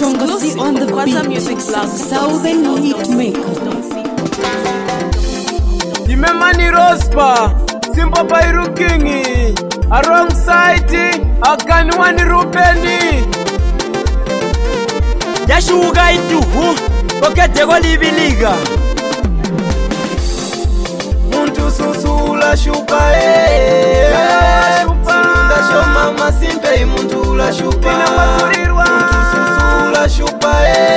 Exclusive on the beat, Southern Hitmaker. Imemani Rospa, Simple Bairu Kingi, a wrong side, a Kanwani Rupeni. Yashuga itu, Pokete Golibiliga. Muntu susula shupa Sunda sho mama simpe muntu la shupa Muntu susula shupa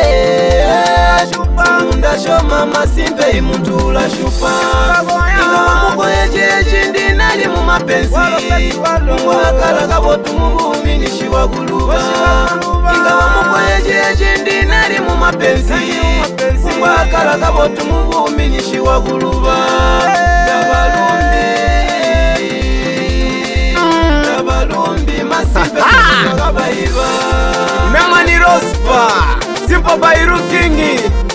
Sunda sho mama simpe muntu la shupa Ingawa muko ejeji ndinali mu mapenzi Mungu akala kabotu muvumi nishiwa guluba Ingawa muko ejeji ndinali mu mapenzi Mungu akala kabotu muvumi nishiwa guluba Dabalumbi masipe kagabaiba Memani Rospa Simple Bairu Kingi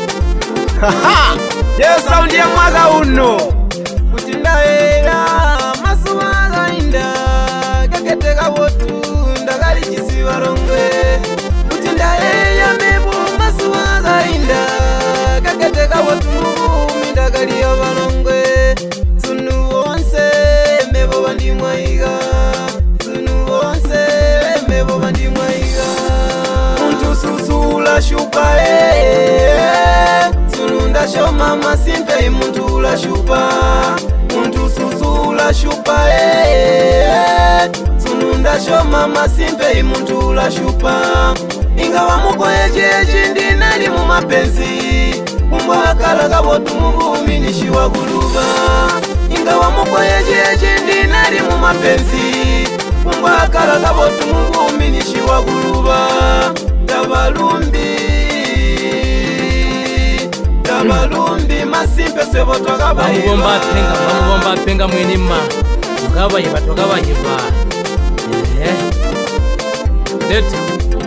Yes, sound ya mwaga uno Kutinda era masuwaga inda Kakete kabotu ndagali chisi warongwe Kutinda era mebu masuwaga inda Kakete kabotu ndagali ya warongwe Sunu wonse mebo bandi mwaiga Sunu wonse mebo bandi mwaiga Muntu susula shupa Sununda sho mama simpe muntu la shupa Muntu susula shupa Sununda sho mama simpe muntu la shupa Ingawa muko ejeji ndinali mu mapenzi Mungu akala kabotu muvumi nishiwa guluba Ingawa muko ejeji ndinali mu mapenzi Mungu akala kabotu muvumi nishiwa guluba Dabalumbi masimpe sebo twagabayiba Bamubomba penga mwenima Tugabayiba Leta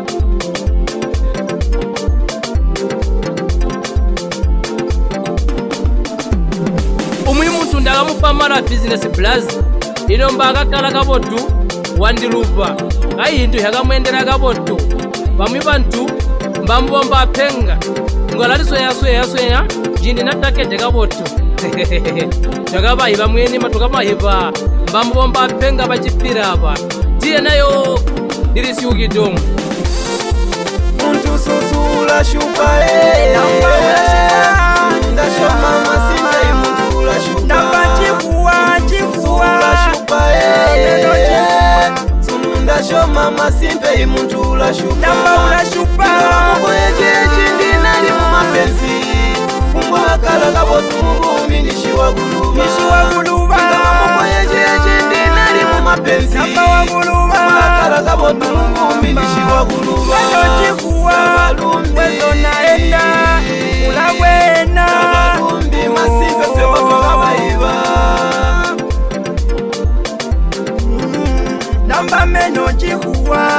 Umuimuntu ndagamupamara business plus Ino mbaga kala kabotu wandilupa Kahintu yagamwendera kabotu Bamwi bantu mbambomba penga Ngolali soya jindi natakete kabotu Twagabayiba mwenima tugabayiba mbambomba penga bachipira aba Tiye nayo dirisi ukidomu Muntu susula shupa Sunda sho mama simpe muntu la shupa Susula shupa Sunda sho mama simpe muntu la shupa Mungu ejeji ndinali mu mapenzi Mungu akala kabotu muvumi nishiwa guluba Mungu ejeji ndinali mu mapenzi Mungu akala kabotu muvumi nishiwa guluba Dabalumbi masipe sebo twagabayiba Namba meno jihuwa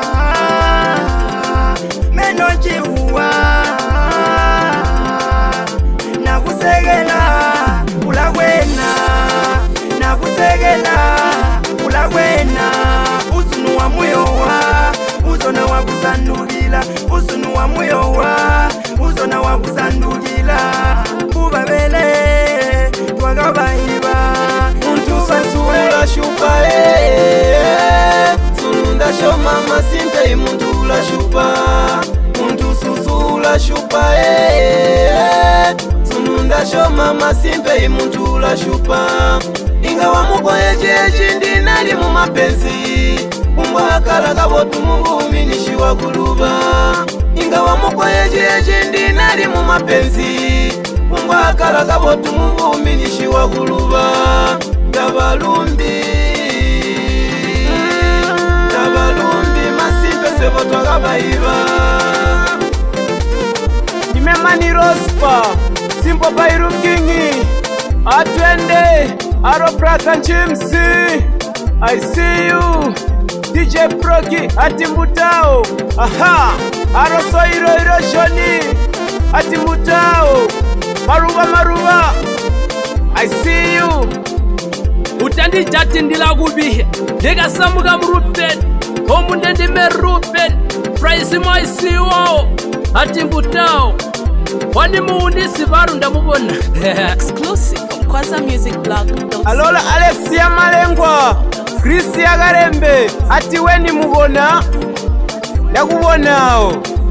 Ulawena Uzunu wa muyowa Uzona wa kusandugila Uzunu wa muyowa Uzona wa kusandugila Ubabele Twagabayiba Muntu susula shupa Sununda sho mama simpe muntu la shupa Muntu susula shupa Sununda sho mama simpe muntu la shupa Ingawa muko ejeji ndinali mu mapenzi Mungu akala kabotu muvumi nishiwa guluba Ingawa muko ejeji ndinali mu mapenzi Mungu akala kabotu muvumi nishiwa guluba Dabalumbi masipe sebo twagabayiba Imemani Rospa Simple Bairu Kingi Atwende Aro Braka Chimsi I see you DJ Proki Atimbutao Aha Aro Soiro Hiroshoni Atimbutao Maruba I see you Utandi jati ndila gubihe Lega samuga mrupen Homunde ndime rupen Price mzimu isiwo ati mbutao wani muundisi baru ndamubona Exclusive from kwasamusicblog.co. alola Alexia Malengwa Christia Garembe ati weni mubona ndakubonao